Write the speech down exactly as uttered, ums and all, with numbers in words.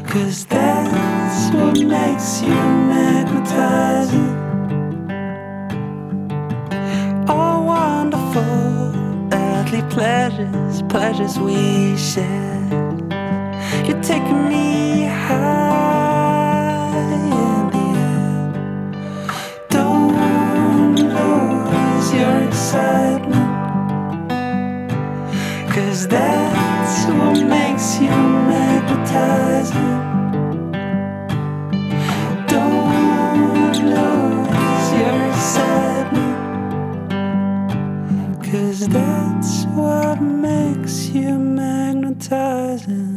'cause that's what makes you magnetizing. All wonderful earthly pleasures, pleasures we share. You're taking me high in the air. Don't lose your excitement, 'cause that's what makes you magnetizing. Don't lose your excitement, 'cause that's what makes you magnetizing.